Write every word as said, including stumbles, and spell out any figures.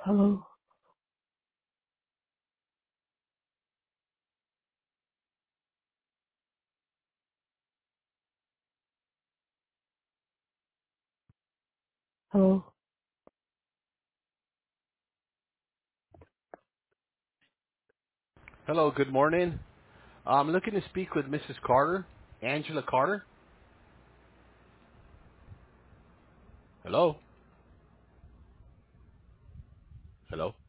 Hello, hello, Hello, good morning. I'm looking to speak with Missus Carter, Angela Carter. Hello? Hello?